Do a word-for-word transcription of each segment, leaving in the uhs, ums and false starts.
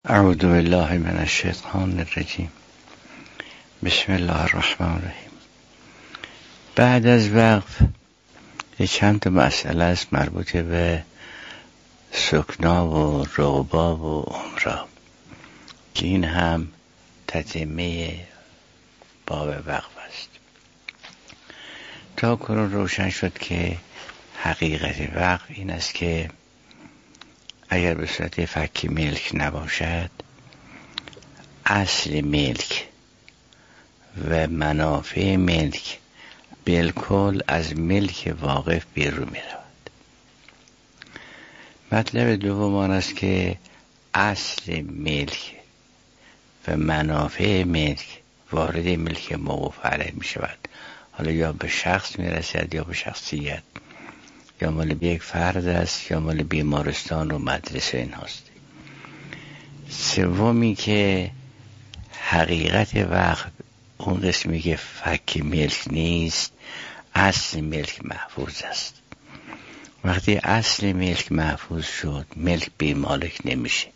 اعوذ بالله من الشیطان الرجیم. بسم الله الرحمن الرحیم. بعد از وقف یه چند تا مسئله است مربوط به سکنا و رغبا و عمرا که این هم تتمه باب وقف است. تا کنون روشن شد که حقیقت وقف این است که اگر به صورت فکی ملک نباشد، اصل ملک و منافع ملک بالکل از ملک واقف بیرون می رود. مطلب دوم آن است که اصل ملک و منافع ملک وارد ملک موقوف علیه می شود، حالا یا به شخص می رسد یا به شخصیت، یا مال به یک فرد است یا مال بیمارستان و مدرسه این هست. سومی که حقیقت وقت اون قسمی که فک ملک نیست، اصل ملک محفوظ است. وقتی اصل ملک محفوظ شد، ملک بی مالک نمیشه.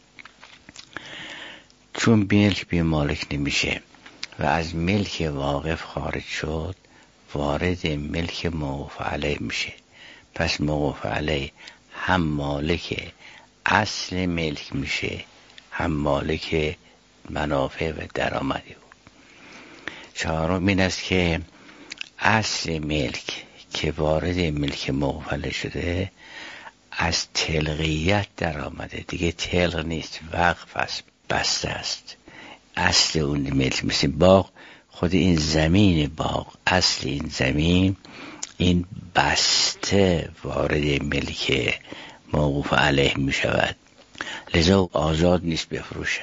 چون ملک بی مالک نمیشه و از ملک واقف خارج شد، وارد ملک موقوف علیه میشه. پس موقوف علیه هم مالک اصل ملک میشه، هم مالک منافع و درآمدی بود. چهارم این است که اصل ملک که وارد ملک موقوف علیه شده از تلقیت در آمده، دیگه تلق نیست، وقف است، بسته است. اصل اون ملک مثل باغ، خود این زمین باغ، اصل این زمین این بسته وارد ملک موقوف علیه می شود، لذا آزاد نیست بفروشد.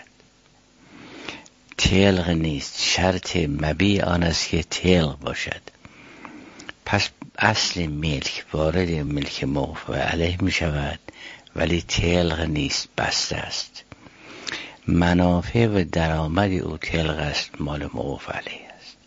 تلق نیست، شرط مبیع آن است که تلق باشد. پس اصل ملک وارد ملک موقوف علیه می شود ولی تلق نیست، بسته است. منافع و درآمد او تلق است، مال موقوف علیه.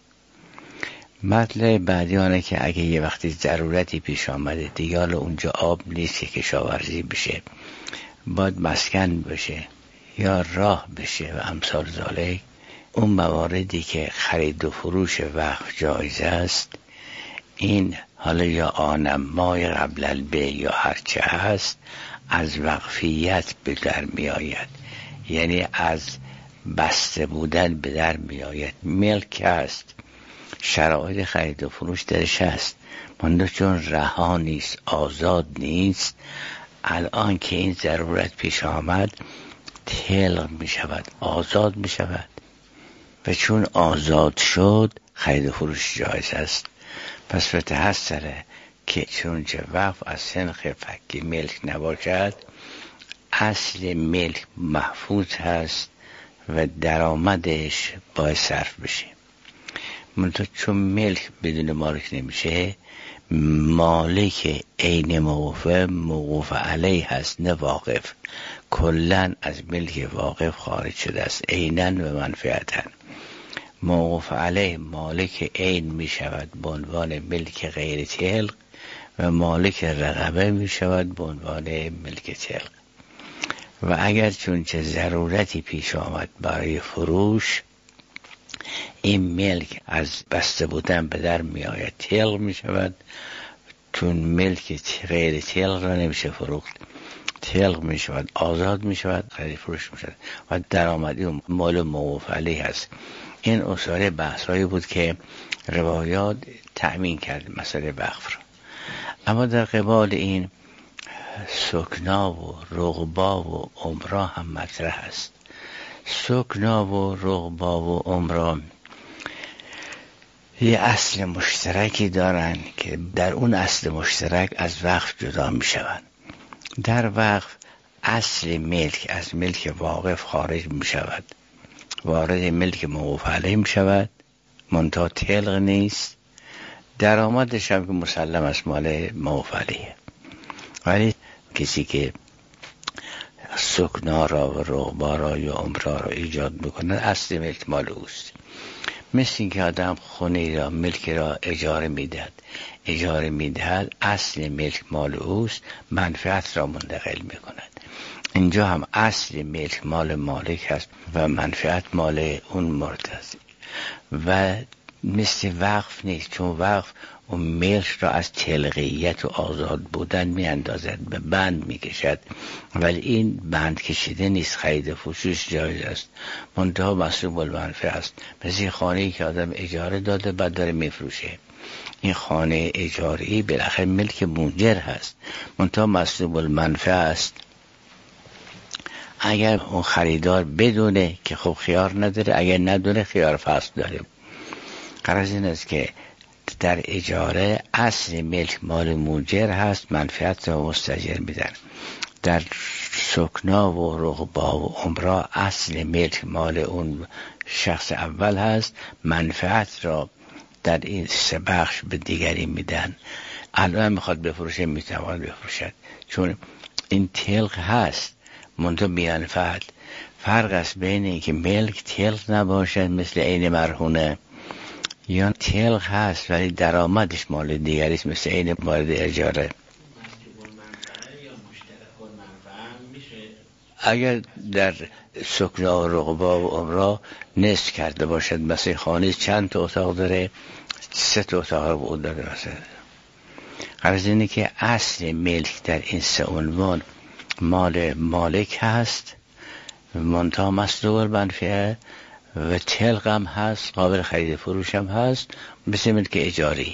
مطلب بعدی آنه که اگه یه وقتی ضرورتی پیش آمده، دیگه حالا اونجا آب نیست که کشاورزی بشه، باید مسکن بشه یا راه بشه و امثال ذالک، اون مواردی که خرید و فروش وقف جایز است، این حالا یا آنمای قبل البیع یا هرچه هست، از وقفیت به در می آید، یعنی از بسته بودن به در می آید. ملک است، شرایط خرید و فروش درش هست، منده چون رها نیست، آزاد نیست. الان که این ضرورت پیش آمد، تلق می شود، آزاد می شود، و چون آزاد شد خرید و فروش جایز است. پس متحصله که چون چه وقف از سنخ فکی ملک نباشد، اصل ملک محفوظ هست و درآمدش باید صرف بشه. منتها چون ملک بدون مالک نمیشه، مالک عین موقوف موقوف علیه هست، نه واقف. کلن از ملک واقف خارج شده است، عینن و منفعتن. موقوف علیه مالک عین می شود به عنوان ملک غیر تلق و مالک رقبه می شود به عنوان ملک تلق. و اگر چون چه ضرورتی پیش آمد برای فروش، این ملک از بسته بودن به در می آید، تلق می شود. چون ملک غیر تلق را نمیشه فروخت، تلق می شود، آزاد می شود، خرید فروش می شود و درآمدی و مال موقوف علیه هست. این اصاره بحثایی بود که روایات تأمین کرد مسئله وقف را. اما در قبال این سکنا و رغبا و عمرا هم مطرح است. سکنا و رغبا و عمرا یه اصل مشترکی دارن که در اون اصل مشترک از وقف جدا می شوند. در وقف اصل ملک از ملک واقف خارج می شود، وارد ملک موقوف علیه می شود، منتها تلق نیست. درآمدش هم که مسلم است مال موقوف علیه. ولی کسی که سکنا را و رغبا را یا عمرا را ایجاد میکنه، اصل ملک مال اوست. مثل این که آدم خونه را، ملک را اجاره میدهد اجاره میدهد اصل ملک مال اوست، منفعت را منتقل میکند. اینجا هم اصل ملک مال مالک هست و منفعت مال اون مرد است و مثل وقف نیست، چون وقف اون ملک را از تلقیت و آزاد بودن می اندازد، به بند می کشد، ولی این بند کشیده نیست. خرید فروش جایز است، منتها مسلوب المنفعه است. مثل خانه‌ای که آدم اجاره داده بعد داره می فروشه، این خانه اجاری بالاخره ملک مونجر هست، منتها مسلوب المنفعه است. اگر اون خریدار بدونه که خب خیار نداره، اگر ندونه خیار فصل داره. غرض این است که در اجاره اصل ملک مال مونجر هست، منفعت را مستاجر میدن. در سکنا و رغبا و عمرا اصل ملک مال اون شخص اول هست، منفعت را در این سه بخش به دیگری میدن. الان میخواد بفروشه میتواند بفروشد، چون این تلق هست منتها بی‌منفعت. فرق است بین این که ملک تلق نباشد مثل عین مرهونه، یا تلق هست ولی درآمدش مال دیگری است مثل عین مورد اجاره. اگر در سکنا و رغبا و عمرا نصف کرده باشد، مثل خانه چند تا اتاق داره، سه تا اتاق بود داره مثلا، غرض اینه که اصل ملک در این سه عنوان مال مالک هست، منتها مسلوب المنفعه و تلق هم هست، قابل خرید فروش هم هست، مثل ملک اجاری.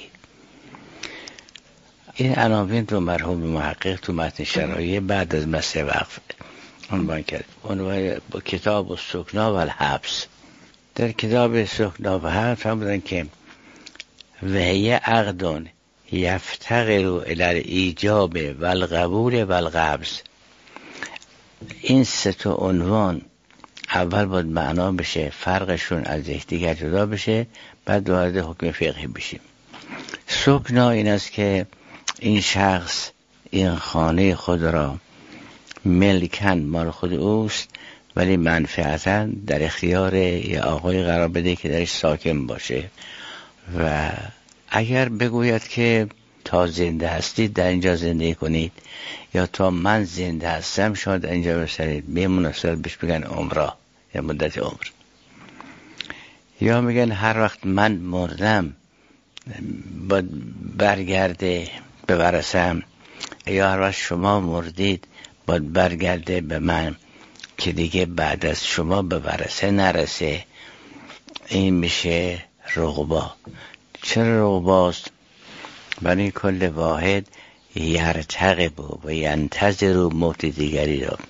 این عناوین رو مرحوم محقق تو متن شرایع بعد از مسئله وقف عنوان کرد. عنوان کتاب السکنا و الحبس. در کتاب سکنا و حبس هم بودن که وهیه عقدون یفتقر الی الایجاب و القبول و القبض. این سه تا عنوان اول باید معنا بشه، فرقشون از یکدیگر جدا بشه، بعد وارد حکم فقهی بشیم. سکنا این است که این شخص این خانه خود را ملکن مال خود اوست، ولی منفعتا در اختیار یه آقای قرار بده که درش ساکن باشه و اگر بگوید که تا زنده هستید در اینجا زندگی کنید، یا تا من زنده هستم شما در اینجا بسرید، به مناسبت بهش بگن عمره یا مدت عمر. یا میگن هر وقت من مردم باید برگرده به ورثم، یا هر وقت شما مردید باید برگرده به من که دیگه بعد از شما به ورثه نرسه. این میشه رغبا. چرا رغباست؟ برای کل واحد یرتقب و ینتظر موت دیگری را.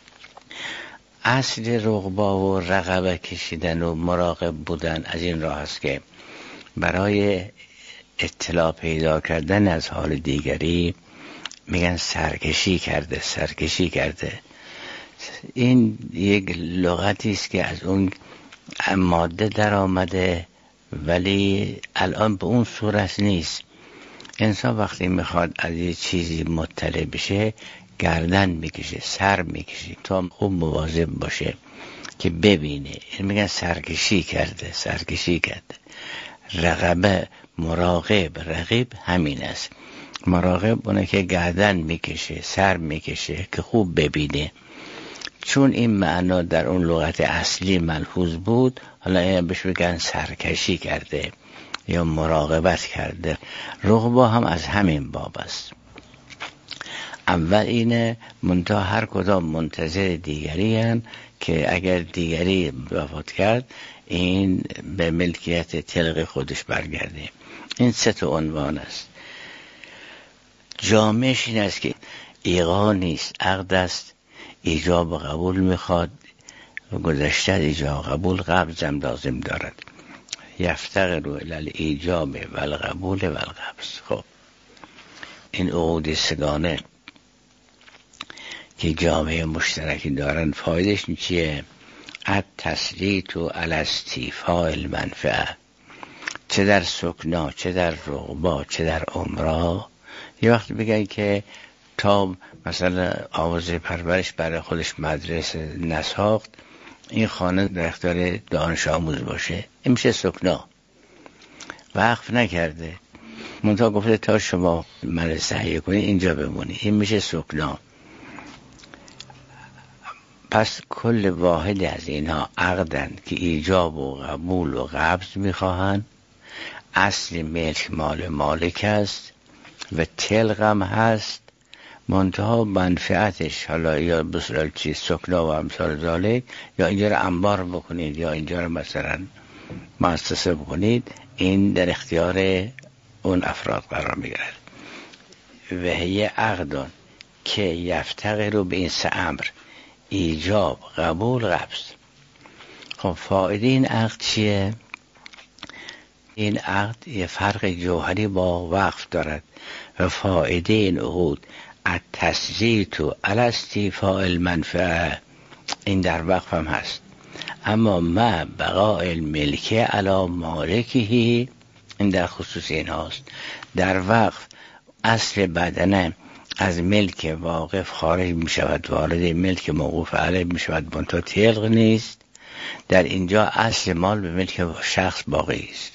اصل رغبا و رقبه کشیدن و مراقب بودن از این راه است که برای اطلاع پیدا کردن از حال دیگری میگن سرکشی کرده، سرکشی کرده. این یک لغتی است که از اون ماده در آمده، ولی الان به اون صورت نیست. انسان وقتی میخواد از یه چیزی مطلع بشه گردن میکشه، سر میکشه تا خوب مواظب باشه که ببینه. این میگن سرکشی کرده، سرکشی کرده. رقبه، مراقب، رقیب همین است. مراقب اونه که گردن میکشه، سر میکشه که خوب ببینه. چون این معنا در اون لغت اصلی ملحوظ بود، حالا این بهش بگن سرکشی کرده یا مراقبت کرده. رغبا هم از همین باب است. اول اینه، منتها هر کدام منتظر دیگری هن که اگر دیگری وفات کرد این به ملکیت تلق خودش برگرده. این سه تا عنوان است. جامعش این است که ایقا نیست، عقد است، ایجاب و قبول میخواد و گذشته ایجاب و قبول قبض هم لازم دارد. یفتقر الی الایجاب و القبول و القبض. خب این عقود سگانه که جامعه مشترکی دارن فایدهش چیه؟ التسلیط علی استیفاء المنفعه. چه در سکنا، چه در رغبا، چه در عمرا. یه وقت بگن که تا مثلا آوازه پرورش برای خودش مدرسه نساخت، این خانه در اختیار دانش آموز باشه، این میشه سکنا. وقف نکرده، منتها گفته تا شما مدرسه تهیه کنید اینجا بمونید، این میشه سکنا. پس کل واحد از اینها عقدند که ایجاب و قبول و قبض میخواهند. اصل ملک مال مالک است و تلقم هست، منتها منفعتش حالا یا بسرال چیز سکنا و امثال ذالک، یا اینجا رو انبار بکنید یا اینجا رو مثلا مؤسسه بکنید، این در اختیار اون افراد قرار میگیرد. و هی عقدان که یفتقر رو به این سه امر: ایجاب، قبول، قبض. خب فایده این عقد چیه؟ این عقد یه فرق جوهری با وقف دارد و فایده این عقود التثبیت علی استیفاء المنفعه، این در وقف هم هست. اما ما بقاء الملک علی مالکه، این در خصوص این هاست. در وقف اصل بدنه از ملک واقف خارج می شود، وارد ملک موقوف علیه می شود، منتها تلق نیست. در اینجا اصل مال به ملک شخص باقی است.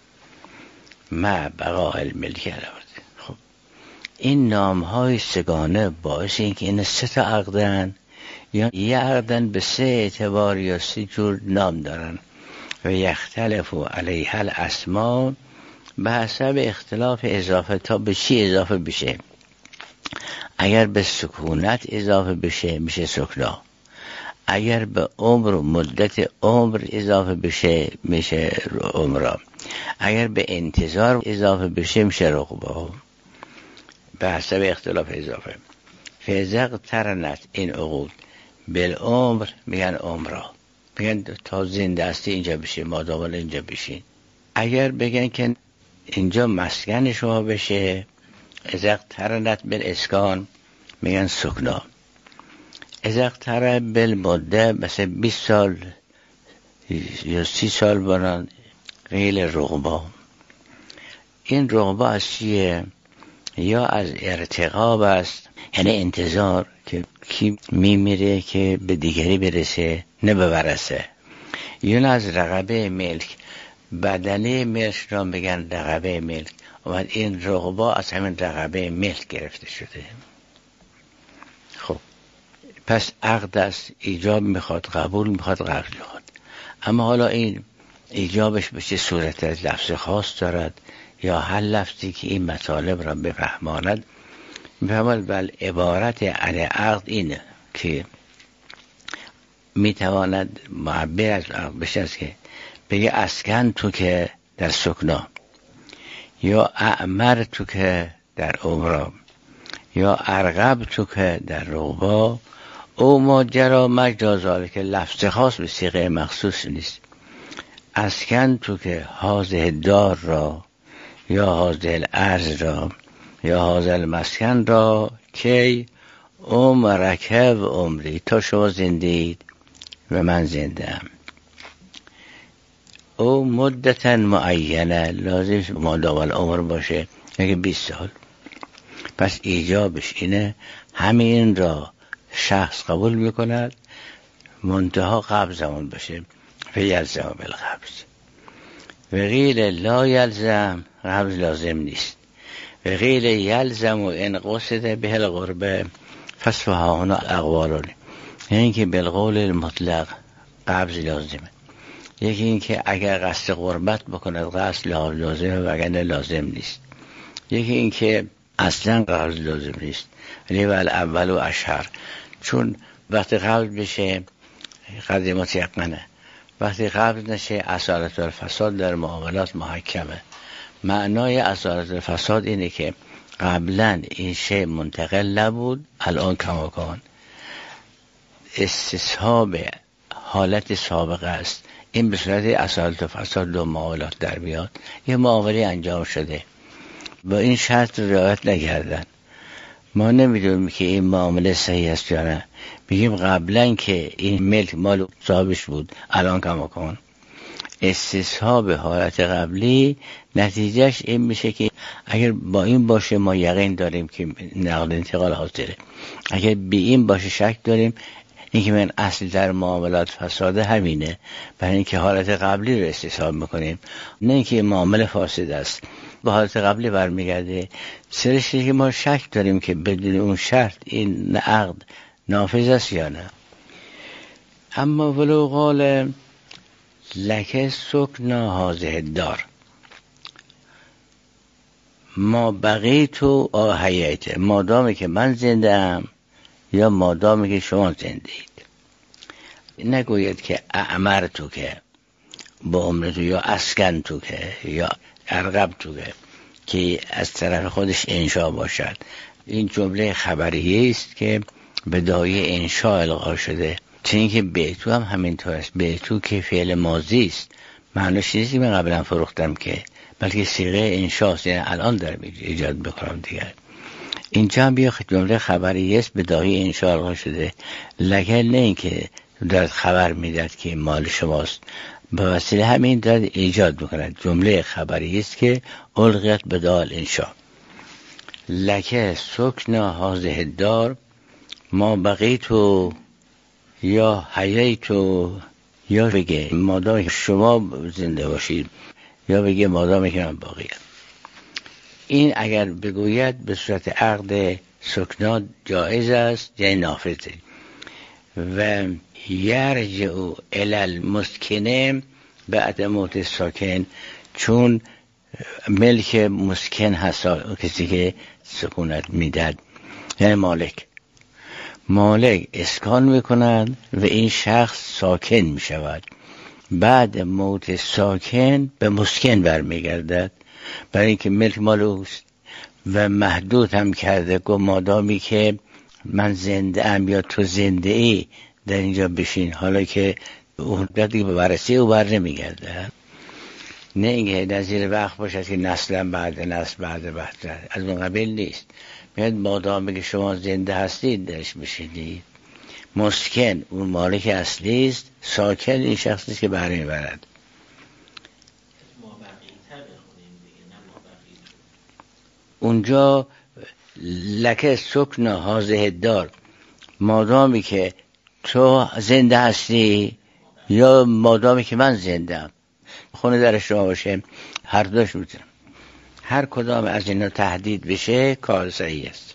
ما بقاء الملک علی. خب این نام های سگانه باعث این که این سه تا عقدن یا یه عقدن به سه اعتبار یا سه جور نام دارن و یختلف علیه الاسماء به حسب اختلاف اضافه تا به چی اضافه بشه. اگر به سکونت اضافه بشه میشه سکنا، اگر به عمر و مدت عمر اضافه بشه میشه عمرا، اگر به انتظار اضافه بشه میشه رقبا، به حسب اختلاف اضافه. فزق ترنت این عقود بالعمر میگن عمرا، میگن تا زنده هستی اینجا بشه، مادامال اینجا بشین. اگر بگن که اینجا مسکن شما بشه، ازق ترنت بالاسکان میگن سکنا. ازق تر بالمده مثل بیست سال یا سی سال بران قیل رغبا. این رغبا از چیه؟ یا از ارتقاب است، یعنی انتظار که کی میمیره که به دیگری برسه نه ببرسه. یا از رقبه ملک، بدنه ملک را بگن رقبه ملک، و این رغبا از همین رقبه ملک گرفته شده. خب پس عقد است، ایجاب میخواد، قبول میخواد، قبض میخواد. اما حالا این ایجابش به چه صورت از لفظ خاص دارد یا هر لفظی که این مطالب را بفهماند. بفهمد بل عبارت عن عقد اینه که میتواند معبر از عقد بشه است که بگه اسکن تو که در سکنا، یا اعمر تو که در عمرا، یا ارغب تو که در رغبا، او ماجرا مجازاله که لفظ خاص به صیغه مخصوص نیست. اسکن تو که حاضر دار را یا حاضر ارز را یا حاضر مسکن را که عمرکه و عمری، تا شما زندید و من زندم. او مدتا معینه، لازم مادام العمر باشه، اگه بیست سال. پس ایجابش اینه همین را شخص قبول میکند، منتها قبض زمان باشه فیلزم بالقبض. و قیل لا یلزم، قبض لازم نیست. و قیل یلزم و ان قصد به القربه فسفهانا اقوالونه، یعنی که بالقول المطلق قبض لازمه. یکی این که اگر قصد قربت بکند قصد لازمه و اگر لازم نیست. یکی این که اصلا قبض لازم نیست، ولی ول اول و اشهر، چون وقتی قبض بشه قدر متیقنه، وقتی قبض نشه اصالت الفساد در معاملات محکمه. معنای اصالت الفساد اینه که قبلا این شی منتقل نبود، الان کماکان استصحاب حالت سابقه است. این به صورت اصالت الفساد دو معاملات در بیاد. یه معامله انجام شده با این شرط رعایت نکردن، ما نمیدونیم که این معامله صحیح است یا نه. میگیم قبلا که این ملک مال صاحبش بود، الان کماکان استصحاب حالت قبلی نتیجهش این میشه که اگر با این باشه ما یقین داریم که نقل انتقال حاضره، اگر بی این باشه شک داریم. این که من اصل در معاملات فساده همینه، برای اینکه حالت قبلی رو استصحاب میکنیم، نه اینکه معامله فاسد است به حالت قبلی برمیگرده. سرشتی که ما شک داریم که بدون اون شرط این عقد نافذ است یا نه. اما ولو قال لکه سکنا هذه دار ما بقیت و آحییت، مادامی که من زنده ام یا مادامی که شما زنده اید. نگوید که اعمر تو که با عمرتو یا اسکن تو که یا ارغب تو که که از طرف خودش انشا باشد. این جمله خبریه است که به دایه انشا القا شده. چون که بیتو هم همینطور است. بیتو که فعل ماضی است، معنیش نیست که من قبلا فروختم که، بلکه صیغه انشاست، یعنی الان دارم ایجاد بکنم دیگر. اینجا هم بیا جمله خبریه است به دایه انشا القا شده، لکن نه این که دارد خبر میداد که مال شماست، به وسیله همین دارد ایجاد میکند. جمله خبریه است که القیت به دال انشا. لکه سکنا هذه دار ما بقیتو یا حییتو، یا بگه مادامی که شما زنده باشید، یا بگه مادامی که من باقیم. این اگر بگوید به صورت عقد سکنا جایز است، یعنی نافذه. و یرجع الی المسکن بعد موت ساکن، چون ملک مسکن هست کسی که سکونت میداد، یعنی مالک مالک اسکان میکنند و این شخص ساکن میشود. بعد موت ساکن به مسکن برمیگردد، برای اینکه ملک مال اوست و محدود هم کرده گو مادامی که من زنده ام یا تو زنده ای در اینجا بشین، حالا که اون دیگه به ورثه او بر نمیگرده. نه اینکه نظیر وقت باشد که نسلا بعد نسل بعد بعد، از اون قبیل نیست. میاد مادامی که شما زنده هستید درش بشینید. مسکن اون مالک اصلی است، ساکن این شخصی که بهره میبرد. اونجا لکه سکنا هذه دار، مادامی که تو زنده هستی یا مادامی که من زنده ام، خونه در شما باشه، هر دوش میتونم. هر کدام از اینا تهدید بشه کار صحیح است.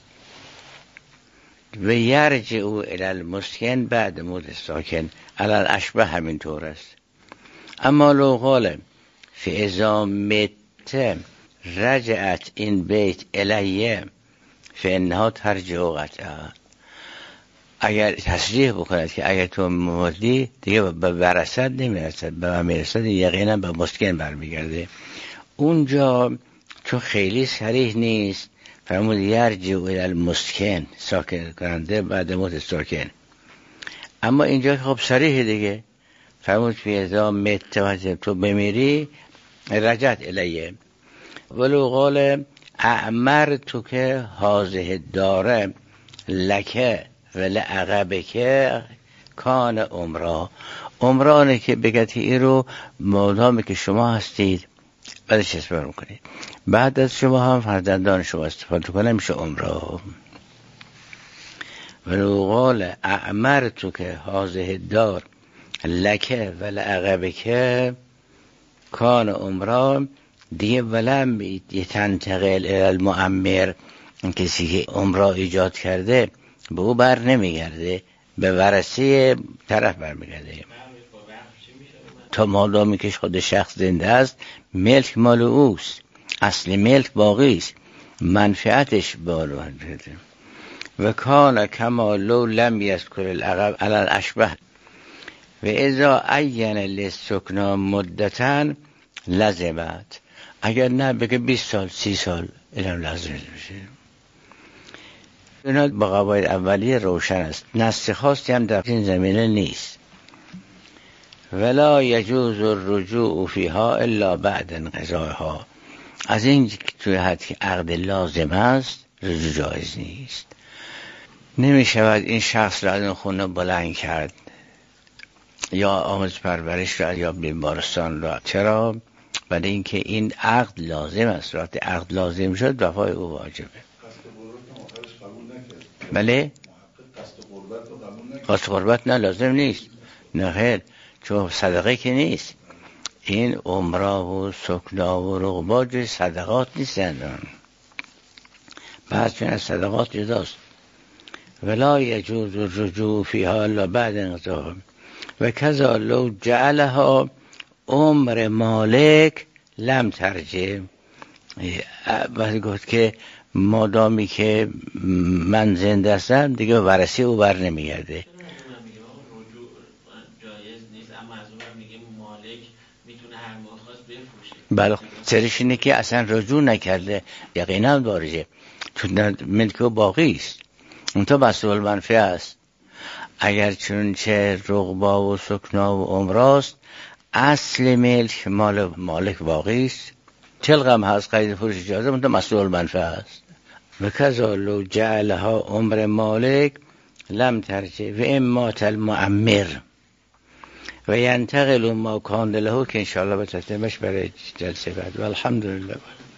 و یرجع الی المسکن بعد موت ساکن، علل اشبه همین طور است. اما لو قال فی اذا مت رجعت این بیت الیه فانها ترجع قطعا، اگر تصریح بکند که اگر تو مردی دیگه به ورثت نمیرسد، به من میرسد، یقینا به مسکن برمیگرده. اونجا چون خیلی صریح نیست فرمود یرجع الی المسکن، ساکن کننده بعد موت ساکن. اما اینجا خب صریح دیگه، فرمود فی اذا مت تو بمیری رجعت الیه. ولو قال اعمر تو که هذه داره لکه ولی عقبه که کان عمره، عمرانه که بگتی ای رو مادامی که شما هستید بعدش استفاده میکنید، بعد از شما هم فرزندان شما استفاده کنه میشه عمره. ولو قال اعمر تو که هذه دار لکه ولی عقبه که کان عمره، دیگه ولم یتنتقل الی المعمر، کسی که عمره ایجاد کرده به او بر نمیگرده، به ورثه طرف برمیگرده. تا مادامی که خود شخص زنده است ملک مال اوست، اصل ملک باقی است، منفعتش بالا هست. و کان کما لو لم یذکر العقب علی الاشبه. و اذا عین للسکنا مدتا لزمت، اگر نه بگه بیست سال سی سال اینم لازم میشه. اینا با قواعد اولیه روشن است، نص خاصی هم در این زمینه نیست. ولا یجوز الرجوع فیها الا بعد انقضائها، از این توی حد که عقد لازم است رجوع جایز نیست. نمی شود این شخص را از این خونه بلند کرد یا آموزش پرورش را یا بیمارستان را. چرا؟ برای اینکه این عقد لازم است. وقتی عقد لازم شد وفای او واجبه. بله؟ قصد قربت نه لازم نیست، نه خیر، چون صدقه که نیست. این عمره و سکنا و رغبات صدقات نیستن، بعد چون از صدقات جداست. ولا یجوز الرجوع فیها الا بعد انقضاء. و کذا لو جعلها عمر مالک لم ترجع. بعد گفت که مادامی که من زنده هستم دیگه ورثه او بر نمیگرده. بله سرش اینه که اصلا رجوع نکرده، یقینا وارجه، تو ملک و باقی است، اون تا مسئول منفعه است. اگر چون چه رقبا و سکنا و عمراست، اصل ملک مال مالک باقی است، طلق هم هست، قید فروش اجازه، اون تا مسئول منفعه است. و کذا لو جعلها عمر مالک لم ترجع و امات المعمر و ینتقل ما کان له، که انشاءالله به تتمش برای جلسه بعد. و الحمدلله.